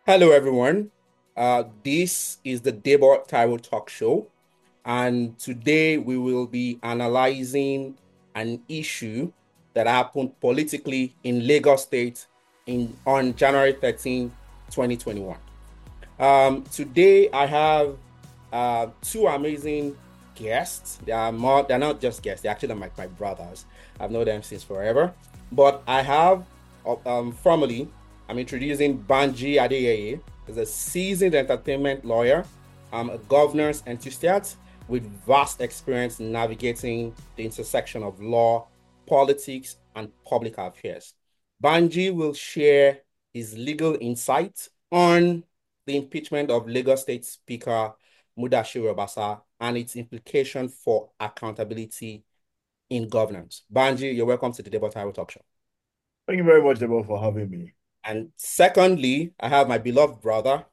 Hello, everyone. This is the Debo Taiwo Talk Show, and today we will be analyzing an issue that happened politically in Lagos State on January 13, 2021. Today I have two amazing guests. They're not just guests, they're actually my brothers. I've known them since forever. But I have formally, I'm introducing Banji Adeyeye. He's a seasoned entertainment lawyer, a governance enthusiast with vast experience navigating the intersection of law, politics, and public affairs. Banji will share his legal insights on the impeachment of Lagos State Speaker Mudashiru Obasa and its implication for accountability in governance. Banji, you're welcome to the Debate I Will Talk Show. Thank you very much, Debo, for having me. And secondly, I have my beloved brother,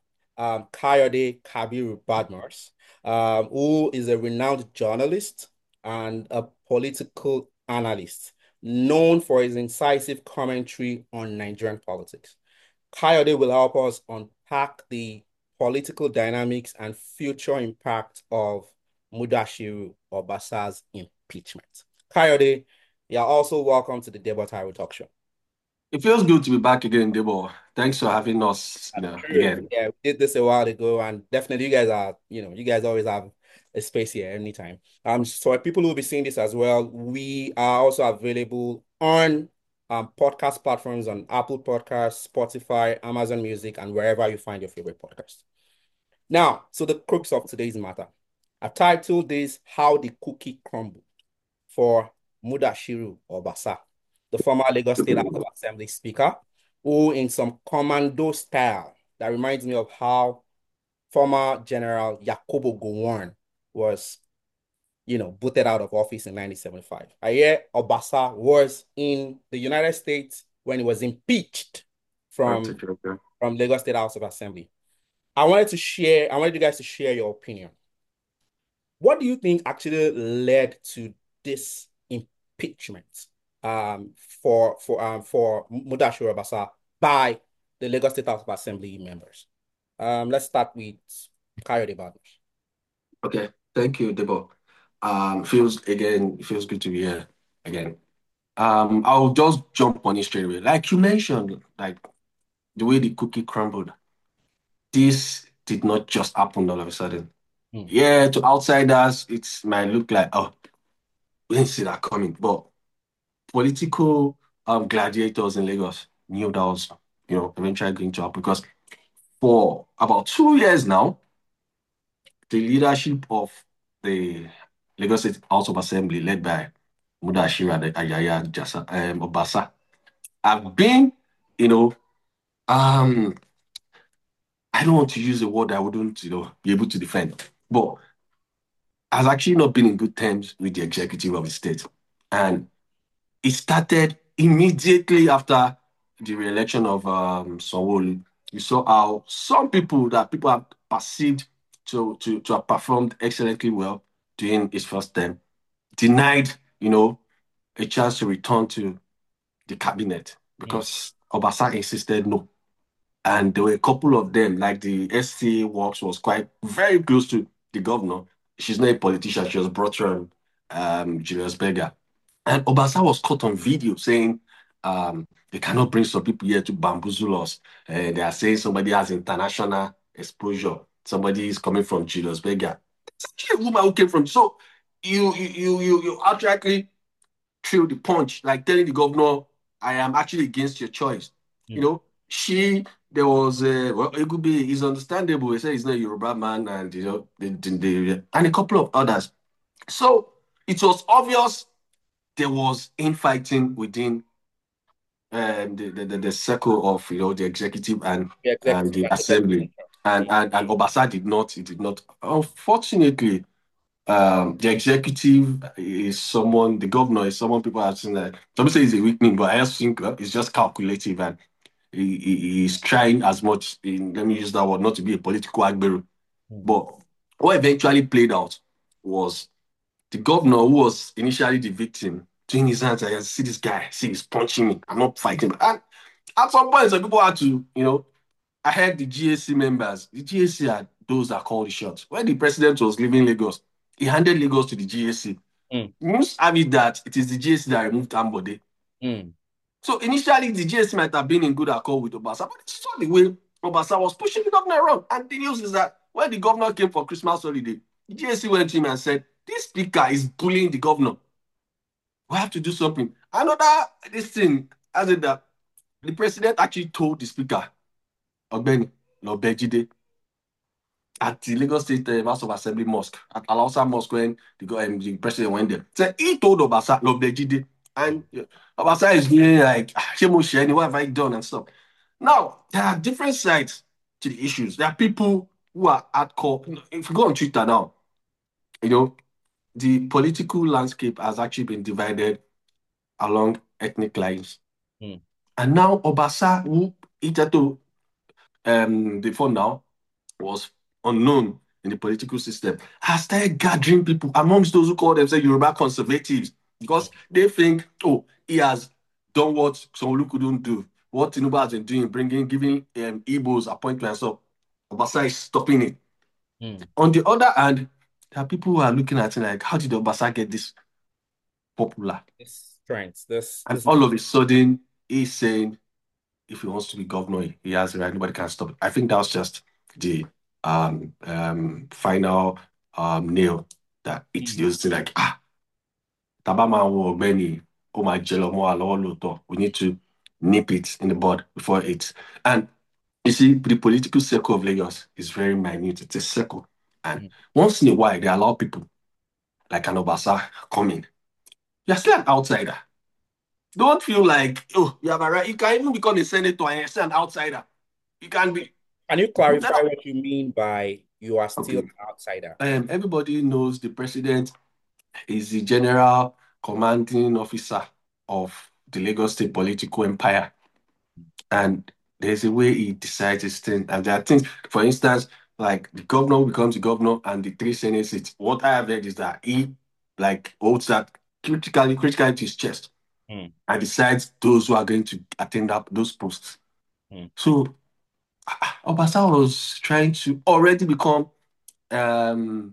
Kayode Kabiru Badmars, who is a renowned journalist and a political analyst known for his incisive commentary on Nigerian politics. Kayode will help us unpack the political dynamics and future impact of Mudashiru Obasa's impeachment. Kayode, you're also welcome to the Debate I Will Talk Show. It feels good to be back again, Debo. Thanks for having us, True. again. Yeah, we did this a while ago, and definitely you guys are, you guys always have a space here anytime. So for people who will be seeing this as well, we are also available on podcast platforms on Apple Podcasts, Spotify, Amazon Music, and wherever you find your favorite podcast. Now, so the crux of today's matter. I titled this How the Cookie Crumbled for Mudashiru Obasa, the former Lagos State House of Assembly Speaker, who in some commando style that reminds me of how former General Yakubu Gowon was, booted out of office in 1975. I hear Obasa was in the United States when he was impeached Right, from, okay, okay. from Lagos State House of Assembly. I wanted you guys to share your opinion. What do you think actually led to this impeachment for Mudashiru Obasa by the Lagos State House of Assembly members? Let's start with Kayode Badmus. Okay, thank you, Debo. It feels good to be here again. I'll just jump on it straight away. Like you mentioned, like the way the cookie crumbled, this did not just happen all of a sudden. Hmm. Yeah, to outsiders, it might look like, oh, we didn't see that coming. But political gladiators in Lagos knew that was, eventually going to happen because for about 2 years now, the leadership of the Lagos State House of Assembly, led by Mudashiru Ayaya Obasa, have been, you know, um, I don't want to use a word I wouldn't, be able to defend, but has actually not been in good terms with the executive of the state. And it started immediately after the re-election of Sanwo-Olu. You saw how some people have perceived to have performed excellently well during his first term, denied, a chance to return to the cabinet Hmm. because Obasa insisted no. And there were a couple of them, like the SCA works was quite very close to the governor. She's not a politician, she was brought from Julius Berger. And Obasa was caught on video saying, they cannot bring some people here to bamboozle us. They are saying somebody has international exposure. Somebody is coming from Julius Berger. It's actually a woman who came from. So you outrightly threw the punch, like telling the governor, I am actually against your choice. You Hmm. know, there was, well, Egube is understandable. He said he's not a Yoruba man, and, and a couple of others. So it was obvious there was infighting within the circle of the executive The and executive the and the assembly, legislature. and Obasa did not. He did not. Unfortunately, the executive is someone. The governor is someone people have seen that. Some say he's a weakling, but I just think it's just calculative, and he's trying as much. Let me use that word, not to be a political agbero. Hmm. But what eventually played out was the governor, who was initially the victim, doing his hands like, see this guy, see he's punching me. I'm not fighting. And at some point, some people had to, I heard the GAC members, the GAC are those that call the shots. When the president was leaving Lagos, he handed Lagos to the GAC. Mm, Most have it that it is the GAC that removed Ambode. mm, So initially, the GAC might have been in good accord with Obasa, but it's not the way Obasa was pushing the governor around. And the news is that when the governor came for Christmas holiday, the GAC went to him and said, "This speaker is bullying the governor. We have to do something." Another this thing, as in that the president actually told the speaker, Ogbeni Lobejide, at the Lagos State House of Assembly Mosque, at Alausa Mosque, when the president went there. So he told Obasa, Lobejide, and Obasa is being like, Shemo Sheni, what have I done and stuff. Now, there are different sides to the issues. There are people who are hardcore. If you go on Twitter now, you know, the political landscape has actually been divided along ethnic lines. mm, And now Obasa, who hitherto before now was unknown in the political system, has started gathering people amongst those who call themselves Yoruba conservatives because they think, oh, he has done what Sanwo-Olu couldn't do, what Tinubu has been doing, giving Igbos appointments. So Obasa is stopping it. mm. On the other hand, there are people who are looking at it like, how did Obasa get this popular? This strength, And this. all of a sudden, he's saying if he wants to be governor, he has the right. Nobody can stop it. I think that was just the final nail that it's Mm, used to like Tabama wo Benny, oh my jello mo we need to nip it in the bud before it. And you see, the political circle of Lagos is very minute. It's a circle. And mm. once in a while, they allow people like an Obasa come in. You're still an outsider. Don't feel like, oh, you have a right. You can even become a senator and you're still an outsider. You can be. Can you clarify Now, what you mean by you are still okay. an outsider? Everybody knows the president is the general commanding officer of the Lagos State political empire. And there's a way he decides his thing. And there are things, for instance, like the governor becomes the governor and the three Senate seats. What I have heard is that he like holds that critically to his chest Mm, and decides those who are going to attend up those posts. mm, So Obasa was trying to already become um,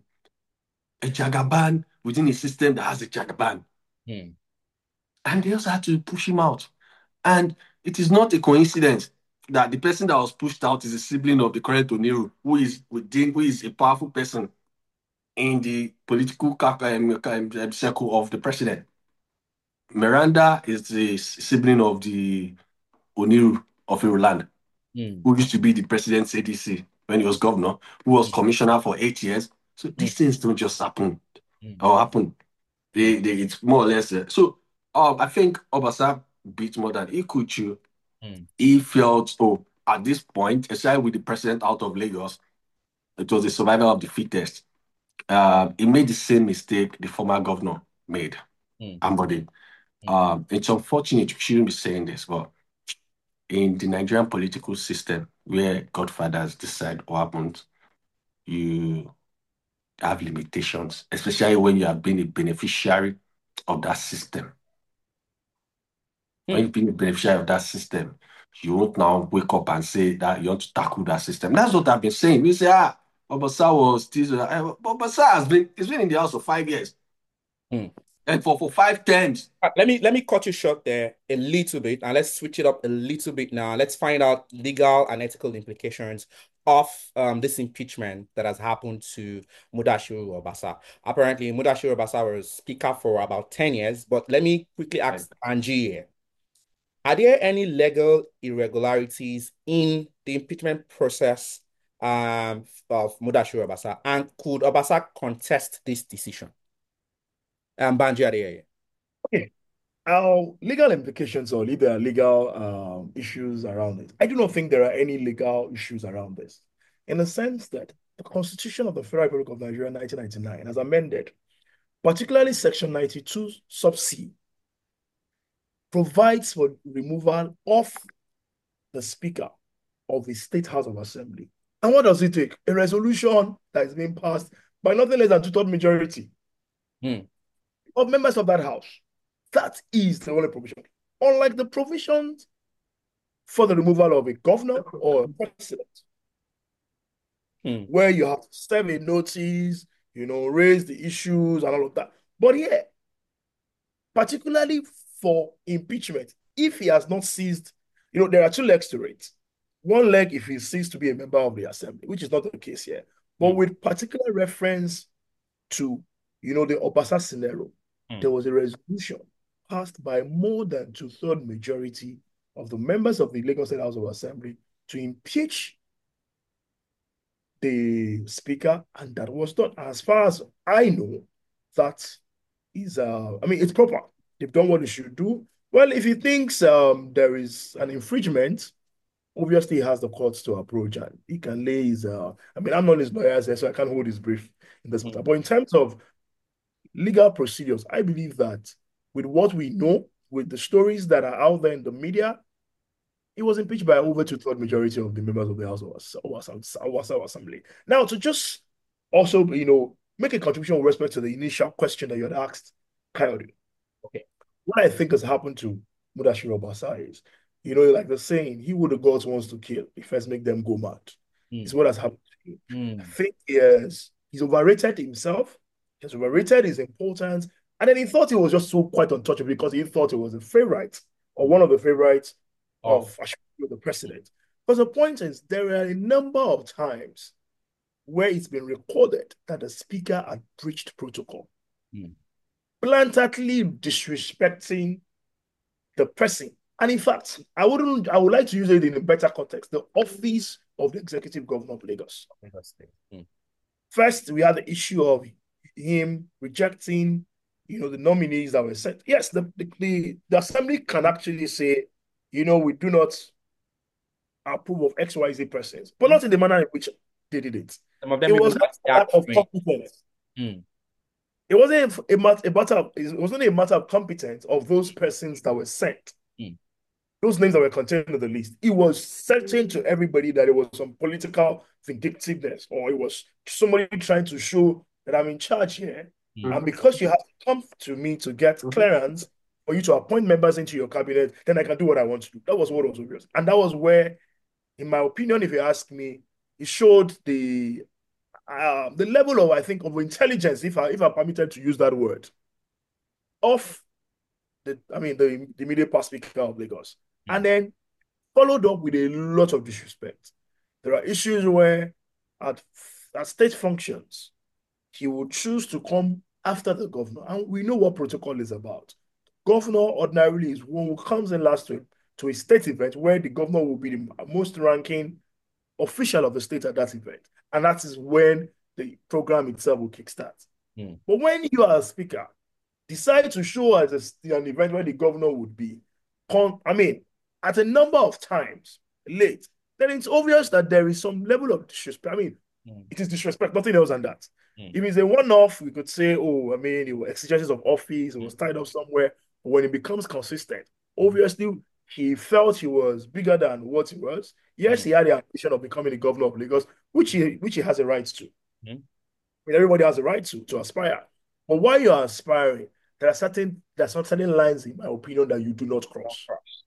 a Jagaban within a system that has a Jagaban. mm, And they also had to push him out. And it is not a coincidence that the person that was pushed out is a sibling of the current Oniru, who is a powerful person in the political circle of the president. Miranda is the sibling of the Oniru of Iruland, mm, who used to be the president's ADC when he was governor, who was mm, commissioner for 8 years. So mm, these things don't just happen mm, or happen. mm, It's more or less. So I think Obasa beat more than he could chew. mm, He felt, oh, at this point, aside with the president out of Lagos, it was the survival of the fittest. He made the same mistake the former governor made, mm, Ambode. mm, It's unfortunate, we shouldn't be saying this, but in the Nigerian political system, where godfathers decide what happens, you have limitations, especially when you have been a beneficiary of that system. When mm. you've been a beneficiary of that system, you won't now wake up and say that you want to tackle that system. That's what I've been saying. We say, Obasa was this, Obasa he's been in the house for 5 years. Mm. And for 5 terms. Let me cut you short there a little bit, and let's switch it up a little bit now. Let's find out legal and ethical implications of this impeachment that has happened to Mudashiru Obasa. Apparently, Mudashiru Obasa was speaker for about 10 years, but let me quickly ask Angie here. Are there any legal irregularities in the impeachment process of Mudashiru Obasa, and could Obasa contest this decision? Banji Adeyeye. Okay. Legal implications or legal issues around it. I do not think there are any legal issues around this, in the sense that the Constitution of the Federal Republic of Nigeria 1999 has amended, particularly Section 92 sub C, provides for removal of the Speaker of the State House of Assembly. And what does it take? A resolution that is being passed by nothing less than two-thirds majority Hmm. of members of that House. That is the only provision. Unlike the provisions for the removal of a governor or a president, where you have to serve a notice, raise the issues and all of that. But here, particularly for impeachment, if he has not ceased, there are two legs to it. One leg, if he ceased to be a member of the assembly, which is not the case here, but with particular reference to, the Obasa scenario, there was a resolution passed by more than two-thirds majority of the members of the Lagos State House of Assembly to impeach the speaker, and that was done. As far as I know, that is, it's proper. They've done what they should do. Well, if he thinks there is an infringement, obviously he has the courts to approach and he can lay his, I'm not his lawyer, so I can't hold his brief in this matter. But in terms of legal procedures, I believe that with what we know, with the stories that are out there in the media, he was impeached by over two-thirds majority of the members of the House of Assembly. Now, to just also, make a contribution with respect to the initial question that you had asked, Coyote. Okay. What I think has happened to Mudashiru Obasa is, like the saying, he who the gods wants to kill, he first make them go mad. Is what has happened to him. I think he's overrated himself, he's overrated his importance, and then he thought he was just so quite untouchable because he thought he was a favorite or one of the favorites of the president. Because the point is, there are a number of times where it's been recorded that the speaker had breached protocol, blatantly disrespecting the person. And in fact, I would like to use it in a better context, the office of the executive governor of Lagos. First, we had the issue of him rejecting, the nominees that were sent. Yes, the assembly can actually say, we do not approve of XYZ persons, but not in the manner in which they did it. Some of them it was not a matter of competence. It wasn't it wasn't a matter of competence of those persons that were sent. Those names that were contained in the list. It was certain to everybody that it was some political vindictiveness, or it was somebody trying to show that I'm in charge here. And because you have to come to me to get clearance for you to appoint members into your cabinet, then I can do what I want to do. That was what was obvious. And that was where, in my opinion, if you ask me, it showed the level of, I think, of intelligence, if I'm permitted to use that word, of the immediate past speaker of Lagos. And then followed up with a lot of disrespect. There are issues where at state functions, he would choose to come after the governor. And we know what protocol is about. Governor ordinarily is one who comes in last to a state event where the governor will be the most ranking official of the state at that event. And that is when the program itself will kickstart. But when you are a speaker, decide to show as an event where the governor would be, at a number of times late, then it's obvious that there is some level of disrespect. It is disrespect, nothing else than that. If it's a one-off, we could say, it was exigencies of office, it was tied up somewhere. But when it becomes consistent, obviously, he felt he was bigger than what he was. Yes, he had the ambition of becoming the governor of Lagos, which he has a right to. Everybody has a right to aspire. But while you are aspiring, there are certain lines, in my opinion, that you do not cross.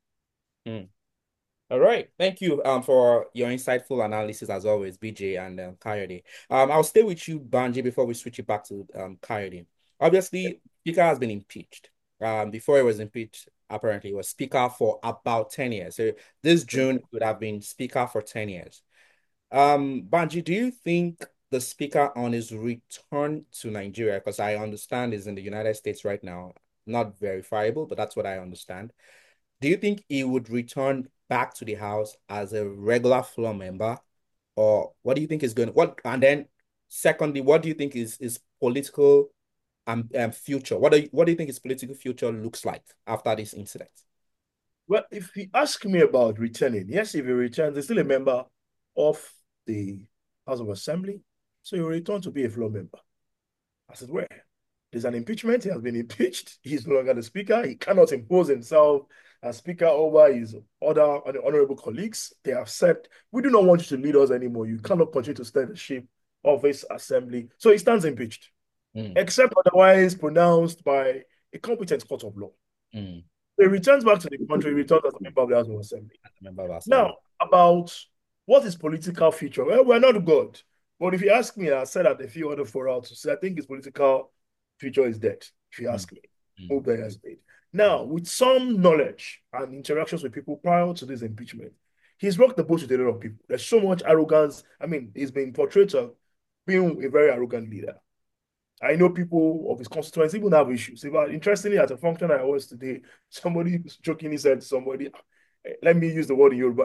All right. Thank you for your insightful analysis as always, BJ and Coyote. I'll stay with you, Banji, before we switch it back to Coyote. Obviously, Speaker has been impeached. Before he was impeached, apparently, he was Speaker for about 10 years. So this June would have been Speaker for 10 years. Banji, do you think the Speaker on his return to Nigeria, because I understand he's in the United States right now, not verifiable, but that's what I understand. Do you think he would return back to the House as a regular floor member? Or what do you think is going to, and then secondly, what do you think is political future? What do you think his political future looks like after this incident? Well, if you ask me about returning, yes, if he returns, he's still a member of the House of Assembly, so he will return to be a floor member. As it were. There's an impeachment, he has been impeached, he's no longer the speaker, he cannot impose himself as speaker over his other honorable colleagues. They have said, we do not want you to lead us anymore. You cannot continue to steer the ship of this assembly. So he stands impeached, except otherwise pronounced by a competent court of law. he returns back to the country, he returns as a member of the House of Assembly. as a member of Now, assembly. about what is political future? Well, we're not God. But if you ask me, I said at a few other fora to say, I think his political future is dead, if you Mm, ask me. mm, Move that he has made. Now, with some knowledge and interactions with people prior to this impeachment, he's rocked the boat with a lot of people. There's so much arrogance. I mean, he's been portrayed as being a very arrogant leader. I know people of his constituency even have issues. Interestingly, at a function I was today, somebody jokingly said to somebody, let me use the word in Yoruba,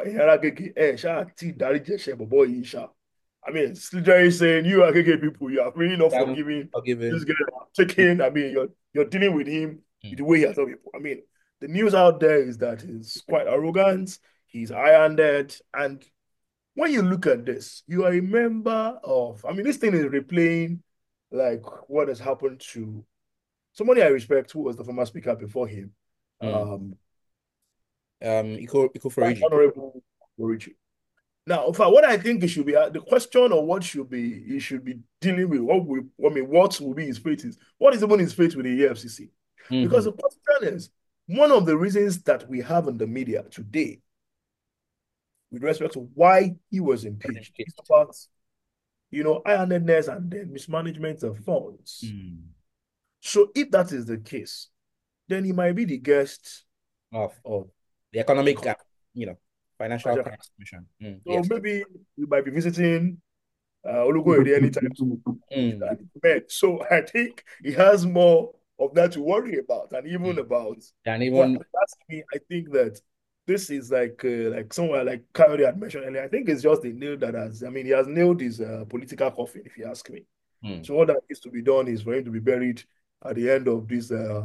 I mean, it's literally saying, you Agege people, you are really not I'm forgiving this forgiven. guy, taking, I mean, you're dealing with him Mm, the way he has told people. I mean, the news out there is that he's quite arrogant, he's high-handed, and when you look at this, you are a member of, I mean, this thing is replaying like what has happened to somebody I respect who was the former speaker before him, mm. um, Iko Foriji. Honorable Orichi. Now, in fact, what I think it should be the question of what should be he should be dealing with, what will be his fate is what is even his fate with the EFCC? Because Mm-hmm. the question is one of the reasons that we have in the media today, with respect to why he was impeached, is about high-handedness and then mismanagement of funds. Mm. So if that is the case, then he might be the guest Of of the the economic, country. financial crimes commission. Mm, So yes. maybe we might be visiting Olugoyede anytime with Mm, an event. So I think he has more of that to worry about, and even mm. about. And But even that's me. I think that this is like somewhere like Coyote had mentioned earlier. I think it's just a nail that has. I mean, he has nailed his political coffin, if you ask me. mm, So all that needs to be done is for him to be buried at the end of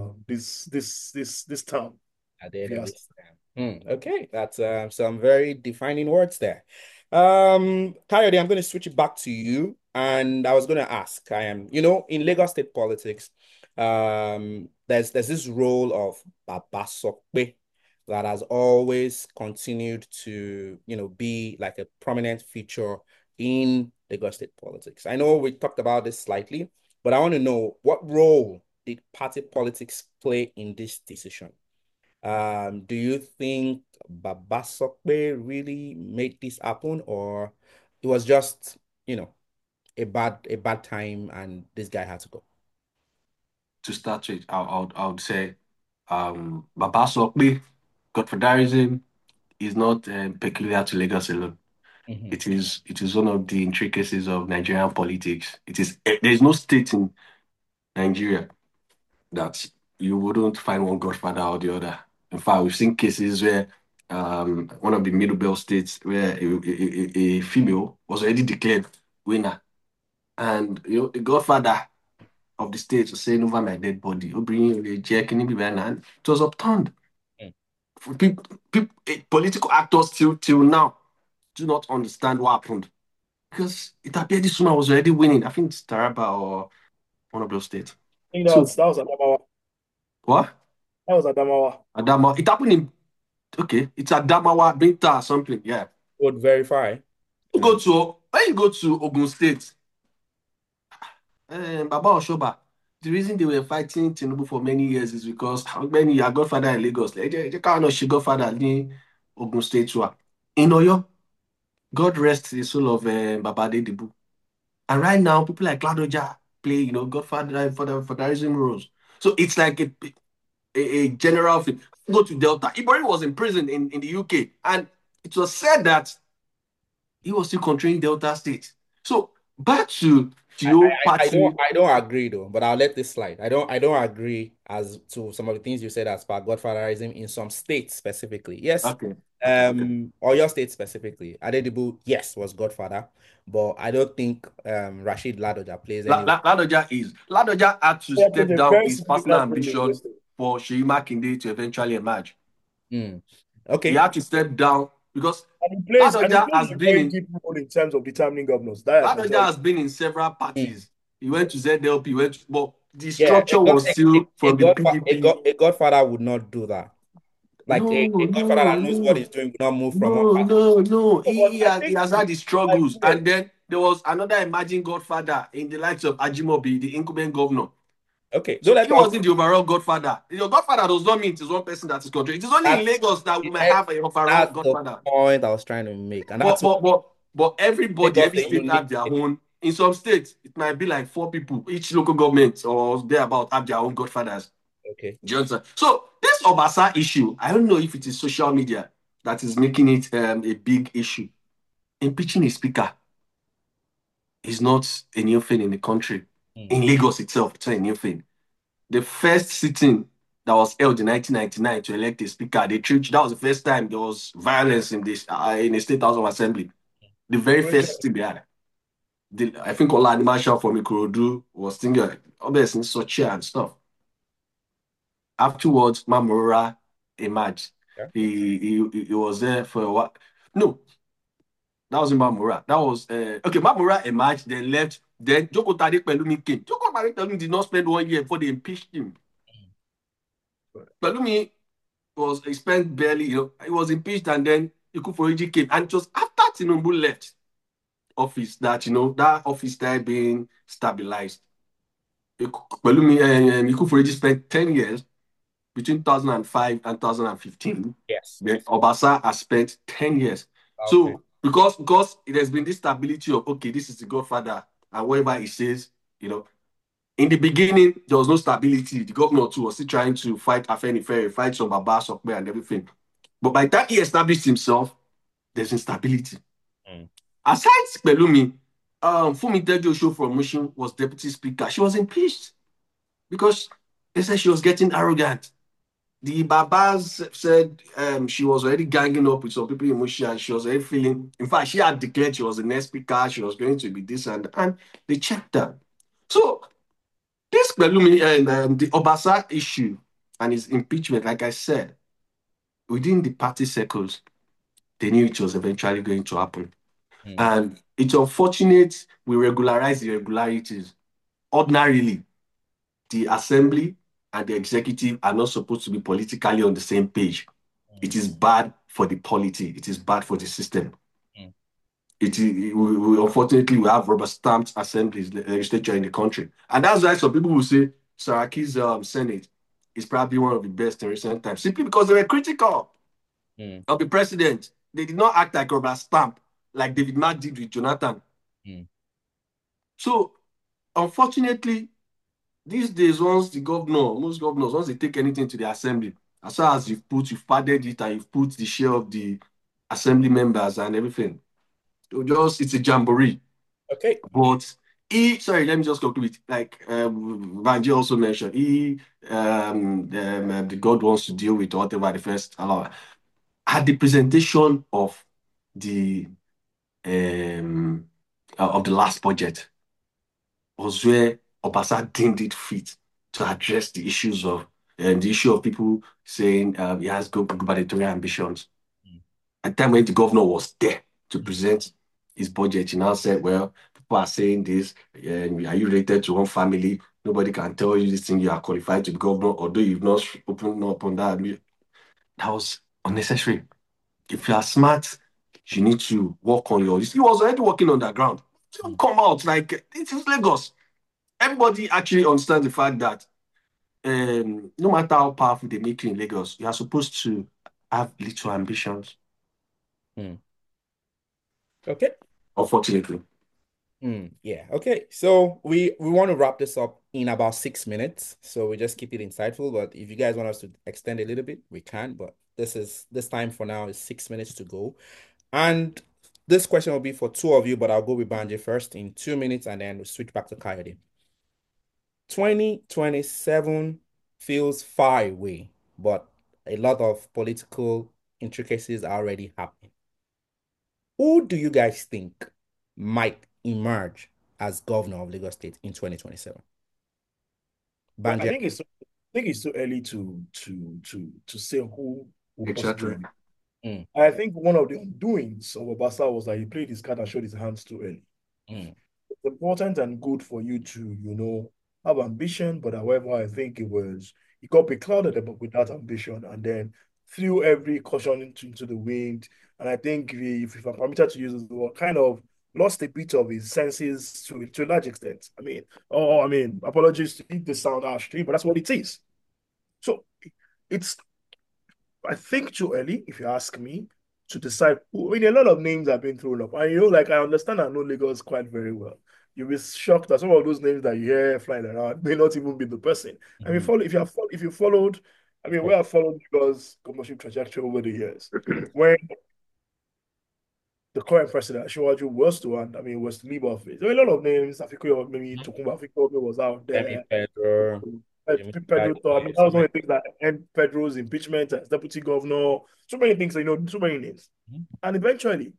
this term, at the if end you of ask. this time. Okay, that's some very defining words there. Coyote, I'm going to switch it back to you. And I was going to ask, in Lagos state politics, there's this role of Baba Sokpe that has always continued to, be like a prominent feature in Lagos state politics. I know we talked about this slightly, but I want to know what role did party politics play in this decision? Do you think Baba Sokpe really made this happen, or it was just, a bad time and this guy had to go? To start with, I would say Baba Sokpe, Godfatherism is not peculiar to Lagos alone. Hmm. It is one of the intricacies of Nigerian politics. There's no state in Nigeria that you wouldn't find one godfather or the other. In fact, we've seen cases where one of the Middle Belt states where a female was already declared winner, and the godfather of the state was saying over my dead body, "Oh, bring a check, and it was upturned. Mm. Political actors till now do not understand what happened because it appeared this woman was already winning. I think it's Taraba or one of those states. I think So that was Adamawa. what? That was Adamawa. Adama. It happened in okay. It's Adamawa, Binta or something. Yeah. Would verify. You go to when you go to Ogun State, Baba Oshoba. The reason they were fighting Tinubu for many years is because many your godfather in Lagos. They can't know she godfather in Ogun State too. In Oyo, God rest the soul of Baba Adedibu. And right now, people like Ladoja play, godfather for the fatherism roles. So it's like a general thing. Go to Delta. Ibrahim was in prison in the UK, and it was said that he was still controlling Delta State. So back to I, the I, old I don't party. I don't agree though, but I'll let this slide. I don't agree as to some of the things you said as per godfatherism in some states specifically. Yes, Okay, okay. or your state specifically. Adedibu, yes, was godfather, but I don't think Rashid Ladoja plays any. Ladoja had to Yeah, plays step a down very his personal significant role in ambition this thing. for Sheyi Makinde to eventually emerge. Mm. He Okay. had to step down because And he Ladoja plays has a been very in deep role in terms of determining governors. That I can Ladoja tell you. has been in several Mm. parties. He went to ZLP, but the Yeah, structure was still from the PDP. a godfather would not do that. Like No, a godfather no, that knows what no. he's doing will not move from one No, party. no, no. No, but He I has, he think has the had his struggles. idea, And then there was another emerging godfather in the likes of Ajimobi, the incumbent governor. Okay, so So let's he talk. wasn't the overall godfather. Your godfather does not mean it is one person that is controlling. It is only in That, Lagos that we might have an overall that's the godfather. point I was trying to make, and But that's why but but but everybody, Lagos every a state unique have their state. own. In some states, it might be like 4 people. Each local government or thereabout have their own godfathers. Okay. Do you understand? So this Obasa issue, I don't know if it is social media that is making it a big issue. Impeaching a speaker is not a new thing in the country. Mm. In Lagos itself, it's not a new thing. The first sitting that was held in 1999 to elect a speaker, that was the first time there was violence in the State House of Assembly. The very first sitting they had. I think Ola Animasha from Ikorodu was thinking, obviously, such and stuff. Afterwards, Mamora emerged. Yeah. He was there for a while. No, that wasn't Mamora. That was okay. Mamora emerged, then left. Then Joko Tade Pelumi came. Joko Tade Pelumi did not spend 1 year before they impeached him. Pelumi he spent barely, he was impeached, and then Ikuforiji came. And it was after Tinubu left office that that office started being stabilized. Pelumi Ikuforiji spent 10 years between 2005 and 2015. Yes. Then Obasa has spent 10 years. Okay. So because it has been this stability of, okay, this is the godfather, and whatever he says, in the beginning, there was no stability. The governor too was still trying to fight Afenifere, fight some Baba Sokpe and everything. But by the time he established himself, there's instability. Mm. Aside Pelumi, Fumi Tejo from Mushin was deputy speaker. She was impeached because they said she was getting arrogant. The Babas said she was already ganging up with some people in Mushin, and she was already feeling, in fact, she had declared she was the next speaker, she was going to be this, and they checked her. So this Pelumi and the Obasa issue and his impeachment, like I said, within the party circles, they knew it was eventually going to happen. Mm. And it's unfortunate we regularize the irregularities. Ordinarily, the assembly and the executive are not supposed to be politically on the same page. It is bad for the polity. It is bad for the system. Mm. Unfortunately, we have rubber stamped assemblies, legislature in the country. And that's why some people will say Saraki's Senate is probably one of the best in recent times, simply because they were critical of the president. They did not act like rubber stamp, like David Mark did with Jonathan. Mm. So, unfortunately, these days, most governors, once they take anything to the assembly, as far as you've padded it and you've put the share of the assembly members and everything, it's a jamboree. Okay. But sorry, let me just conclude. Like Vanji also mentioned, the God wants to deal with whatever the first allow. At the presentation of the last budget was where Obasa deemed it fit to address the issue of people saying he has gubernatorial ambitions. Mm. At the time when the governor was there to present his budget, he now said, well, people are saying this, are you related to one family? Nobody can tell you this thing, you are qualified to be governor, although you've not opened up on that. That was unnecessary. If you are smart, you need to work on your. He was already working on the ground. Don't come out like it is Lagos. Everybody actually understands the fact that no matter how powerful they make you in Lagos, you are supposed to have little ambitions. Mm. Okay. Unfortunately. Yeah. Okay. So we want to wrap this up in about 6 minutes. So we just keep it insightful. But if you guys want us to extend a little bit, we can. But this time for now is 6 minutes to go. And this question will be for two of you, but I'll go with Banji first in 2 minutes, and then we'll switch back to Coyote. 2027 feels far away, but a lot of political intricacies are already happening. Who do you guys think might emerge as governor of Lagos State in 2027? Well, I Banji. think it's too early to say who will possibly. Exactly. I think one of the undoings of Obasa was that he played his card and showed his hands too early. It's important and good for you to, have ambition, but however, I think he got beclouded with that ambition and then threw every caution into the wind. And I think if I'm permitted to use this word, kind of lost a bit of his senses to a large extent. Apologies if this sound harshly, but that's what it is. So it's I think too early, if you ask me, to decide who. I mean, a lot of names have been thrown up. And like I understand, I know Lagos quite very well. You'll be shocked that some of those names that you hear flying around may not even be the person. I mean, Mhm. if you followed, I mean, we have followed Lagos governorship trajectory over the years. When the current president, Shiwaju, was to leave office. There were a lot of names. Maybe Mhm. Tokunbo Afikpo was out Femi there. Pedro, Jimmy Pedro thought, I mean, Gadi, that so was one many. of the things that end Pedro's impeachment as deputy governor. So many things, so many names. Mhm. And eventually,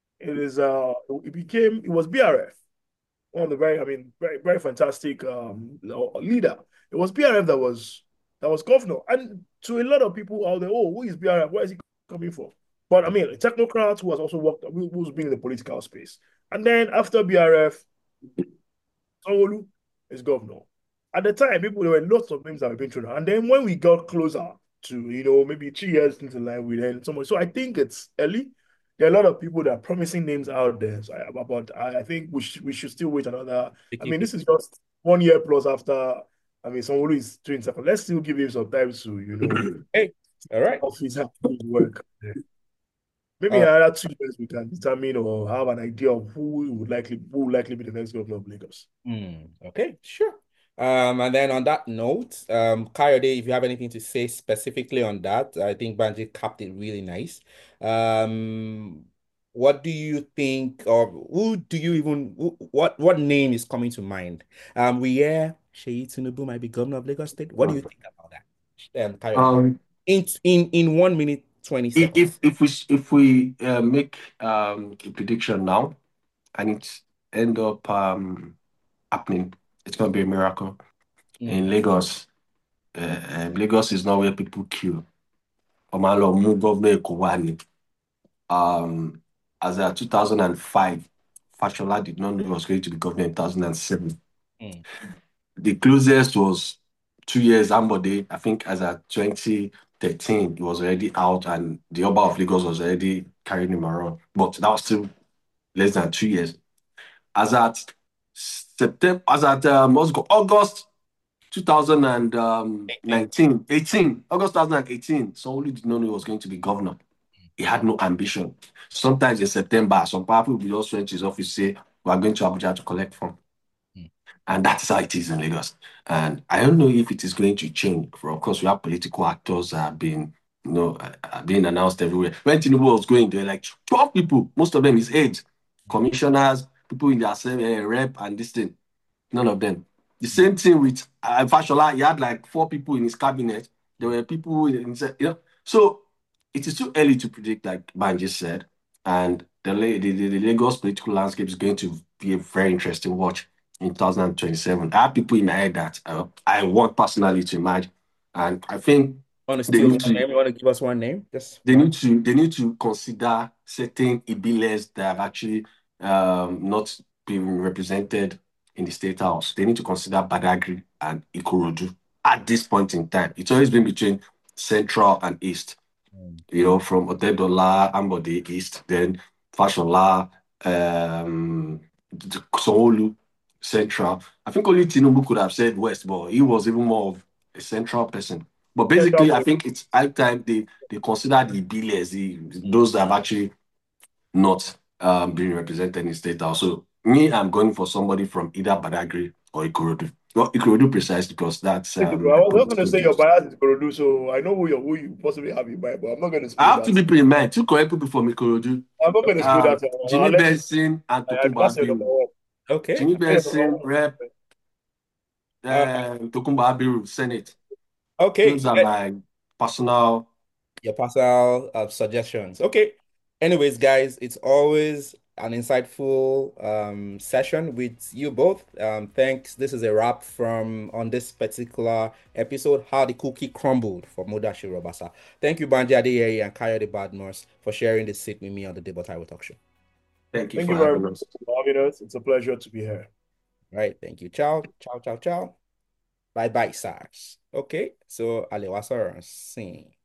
it was BRF, one of the very, very fantastic leader. It was BRF that was governor. And to a lot of people out there, oh, who is BRF? Where is he coming from? But I mean, a technocrat who has also who's been in the political space. And then after BRF, Sanwo-Olu is governor. At the time, there were lots of names that were being thrown out. And then when we got closer to, maybe 3 years into line, we then someone. So I think it's early. There are a lot of people that are promising names out there. So but I think we should still wait another. They I keep mean, it. this is just 1 year plus after. I mean, Sanwo-Olu is doing second. Let's still give him some time to, Hey, all right. office and work. Maybe All in right. another 2 years we can determine or have an idea of who would likely be the next governor of Lagos. Okay, sure. And then on that note, Kayode, if you have anything to say specifically on that, I think Banji capped it really nice. Um, what do you think, or who do you even, what name is coming to mind? We hear Sheyi Tinubu might be governor of Lagos State. What do you think about that, Kayode? Um, In 1 minute 20 seconds. if we make a prediction now and it end up happening, it's gonna be a miracle. In Mm, Lagos, Lagos is not where people queue. Omalo Mu governor Eko wa ni. As of 2005, Fashola did not know he was going to be governor in 2007. mm, The closest was 2 years Ambode. I think as at 2013, he was already out and the Oba of Lagos was already carrying him around. But that was still less than 2 years. As at what's it called? August 18. 2019, 18, August 2018, Sanwo-Olu did not know he was going to be governor. He had no ambition. Sometimes in September, some powerful people just went to his office say, we are going to Abuja to collect funds. Mm, And that is how it is in Lagos. And I don't know if it is going to change. For of course, we have political actors that have been, being announced everywhere. When Tinubu was going, there were like 12 people, most of them his aides, commissioners, people in their same rep and this thing. None of them. The mm, same thing with Fashola. He had like 4 people in his cabinet. There were people So it is too early to predict, like Banji said. And the Lagos political landscape is going to be a very interesting watch in 2027. I have people in my head that I want personally to imagine. And I think Want to they steal need one to name? You want to give us one name? Just they one. need to they need to consider certain Ibiles that have actually not been represented in the state house. They need to consider Badagry and Ikorodu at this point in time. It's always been between central and east. Mm, From Otedola, Ambode East, then Fashola, Sanwo-Olu, Central. I think only Tinubu could have said West, but he was even more of a central person. But Central basically, I Bank. think it's high time they consider the billionaires, mm. those that have actually not been represented in state house. So me, I'm going for somebody from either Badagry or Ikorodu. Well, Ikorodu precisely because that's I my was not going to political say your base. bias is Korodu, so I know who you possibly have in mind, but I'm not going to I spill have to that. be in mind. Two correct people from Ikorodu. I'm not going to spill that. Jimmy I'll let you. Benson and And Tokunbo that's your number Abiru. one. Okay. Jimmy That's your number Benson, Rep, one. Uh, Tokunbo Abiru, Senate. okay. Those are my personal. Your personal suggestions. Okay. Anyways, guys, it's always an insightful session with you both. Thanks. This is a wrap from on this particular episode, How the Cookie Crumbled for Mudashi Robasa. Thank you, Banji Adeyeye and Kayode Badmos, for sharing this seat with me on the Debo Taiwo Talk Show. Thank you Thank for you very having much us. for having us. It's a pleasure to be here. Right. Thank you. Ciao. Ciao, ciao, ciao. Bye bye, SARS. Okay. So, Alewasa Sim.